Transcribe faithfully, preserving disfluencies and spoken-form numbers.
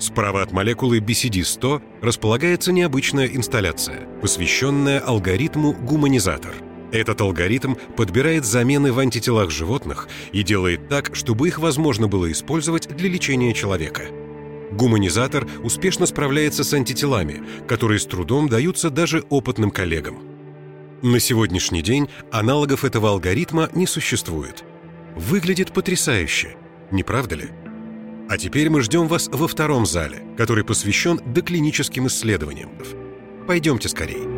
Справа от молекулы би си ди сто располагается необычная инсталляция, посвященная алгоритму гуманизатор. Этот алгоритм подбирает замены в антителах животных и делает так, чтобы их возможно было использовать для лечения человека. Гуманизатор успешно справляется с антителами, которые с трудом даются даже опытным коллегам. На сегодняшний день аналогов этого алгоритма не существует. Выглядит потрясающе, не правда ли? А теперь мы ждем вас во втором зале, который посвящен доклиническим исследованиям. Пойдемте скорее.